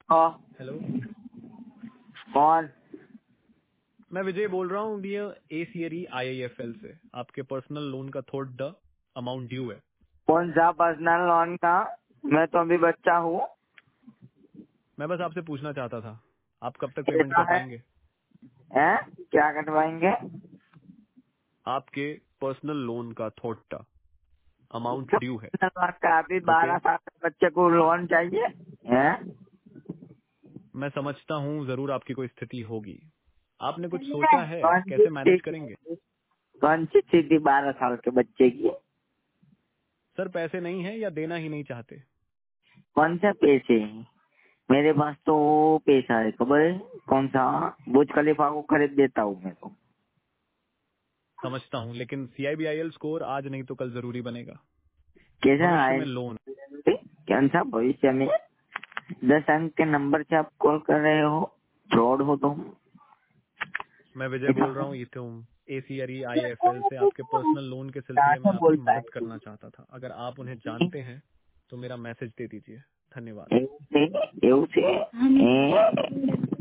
Hello, कौन? मैं विजय बोल रहा हूँ ACRE IIFL से। आपके पर्सनल लोन का थोड़ा अमाउंट ड्यू है। कौन सा पर्सनल लोन का? मैं तो अभी बच्चा हूँ। मैं बस आपसे पूछना चाहता था, आप कब तक पेमेंट ऐसा कर है? पाएंगे? हैं? क्या कटवाएंगे? आपके पर्सनल लोन का थोड़ा अमाउंट ड्यू है। पर्सनल लोन का अभी ओके, 12 साल के बच्चे को लोन चाहिए? हैं? मैं समझता हूँ जरूर आपकी कोई स्थिति होगी। आपने कुछ सोचा है कौन सी कैसे मैनेज स्थिति? करेंगे? कौन सी स्थिति 12 साल के बच्चे की? सर पैसे नहीं है या देना ही नहीं चाहते? कौन सा पैसे? मेरे पास तो पैसा है, खबर है? कौन सा? बुर्ज खलीफा को खरीद देता हूँ मैं तो। समझता हूँ, लेकिन CIBIL स्कोर आज नहीं तो कल जरूरी बनेगा। कैसा भविष्य आए? में लोन। कौन सा भविष्य में? 10 अंक के नंबर से आप कॉल कर रहे हो? फ्रॉड हो तुम। मैं विजय बोल रहा हूँ ACRE IIFL से। आपके पर्सनल लोन के कहाँ सिलसिले में से आपकी बोलता मदद है तू? करना चाहता था। अगर आप उन्हें जानते हैं तो मेरा मैसेज दे दीजिए। धन्यवाद। એવું છે? એવું છે?